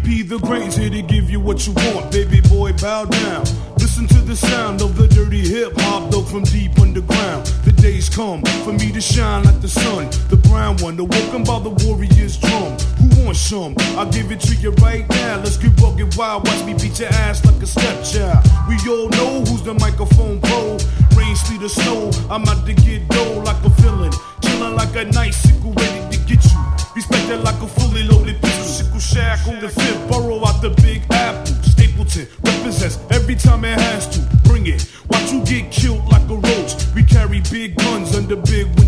be the greats here to give you what you want. Baby boy, bow down. Listen to the sound of the dirty hip-hop, though from deep underground. The days come for me to shine like the sun. The brown one, awoken by the warrior's drum. Who wants some? I'll give it to you right now. Let's get rugged wild, watch me beat your ass like a stepchild. We all know who's the microphone pro. Rain, sleet, or snow, I'm out to get dough like a villain. Chillin' like a nice sickle ready to get you. Respected like a fully loaded pistol. Sickle shack on the fifth borough out the Big Apple. Stapleton represents every time it has to. Bring it, watch you get killed like a roach. We carry big guns under big windows.